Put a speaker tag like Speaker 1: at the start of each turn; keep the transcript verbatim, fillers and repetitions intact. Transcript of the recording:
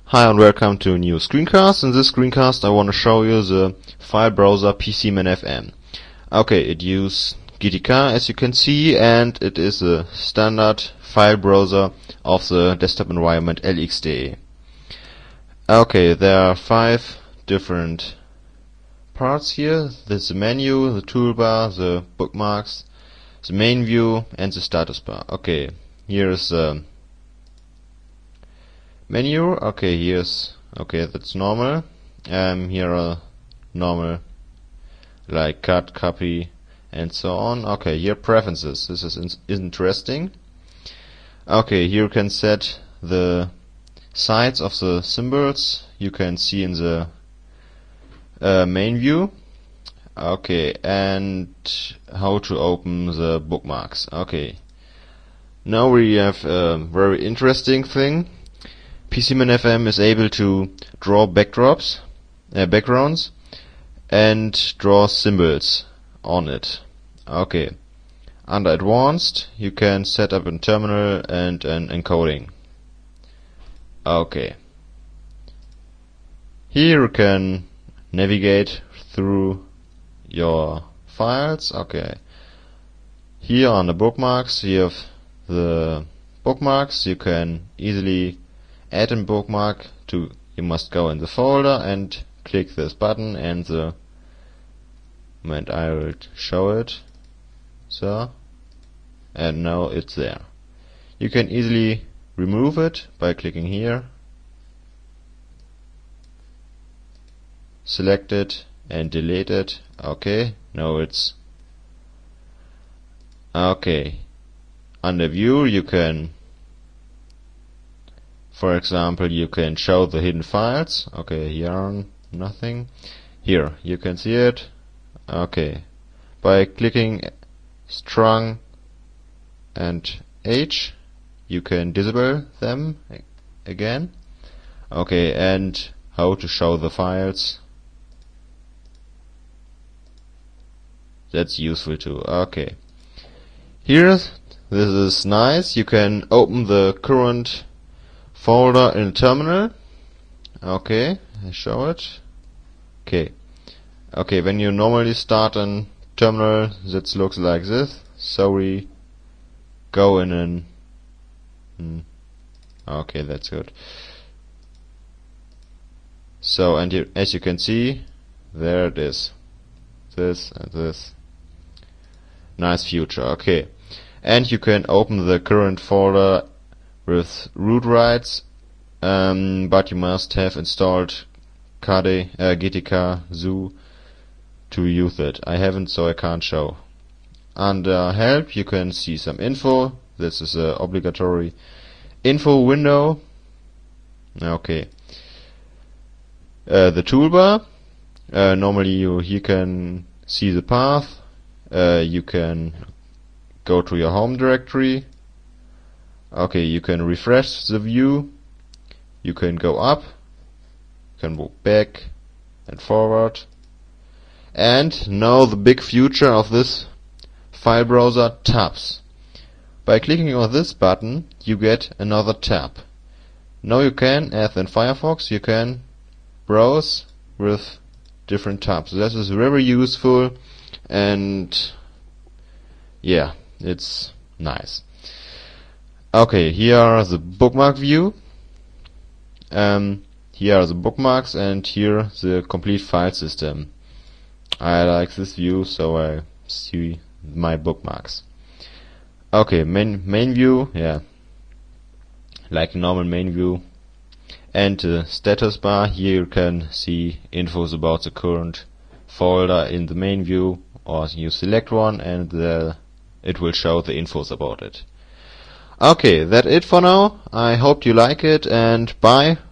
Speaker 1: Hi and welcome to a new screencast. In this screencast I want to show you the file browser PCManFM. Okay, it uses G T K as you can see, and it is a standard file browser of the desktop environment L X D E. Okay, there are five different parts here. There's the menu, the toolbar, the bookmarks, the main view and the status bar. Okay, here is the menu. Okay, here's okay, that's normal. Um, here are normal like cut, copy, and so on. Okay, here preferences. This is in interesting. Okay, here you can set the size of the symbols. You can see in the uh, main view. Okay, and how to open the bookmarks. Okay, now we have a very interesting thing. PCManFM is able to draw backdrops, uh, backgrounds, and draw symbols on it. Okay. Under Advanced, you can set up a terminal and an encoding. Okay. Here you can navigate through your files. Okay. Here on the bookmarks, you have the bookmarks. You can easily add a bookmark to, you must go in the folder and click this button, and the moment I will show it, so, and now it's there. You can easily remove it by clicking here, select it and delete it. Okay, now it's okay. Under view you can, for example, you can show the hidden files. Okay, here are nothing. Here you can see it. Okay, by clicking strong and H you can disable them again. Okay, and how to show the files, that's useful too. Okay, here this is nice. You can open the current folder in a terminal. Okay, I show it. Okay. Okay, when you normally start a terminal, that looks like this. So we go in an hmm. Okay, that's good. So, and you, as you can see, there it is. This and this. Nice future. Okay. And you can open the current folder with root rights, um, but you must have installed K D, uh, G T K Zoo to use it. I haven't, so I can't show. Under help you can see some info. This is a obligatory info window. Okay. Uh, the toolbar. Uh, normally you here can see the path. Uh, you can go to your home directory. Okay, you can refresh the view. You can go up. You can go back and forward. And now the big future of this file browser, tabs. By clicking on this button you get another tab. Now you can, as in Firefox, you can browse with different tabs. This is very useful, and yeah, it's nice. Okay, here are the bookmark view. Um, here are the bookmarks, and here the complete file system. I like this view, so I see my bookmarks. Okay, main main view, yeah, like normal main view, and the status bar. Here you can see infos about the current folder in the main view, or you select one, and the, it will show the infos about it. Okay, that's it for now. I hope you like it, and bye.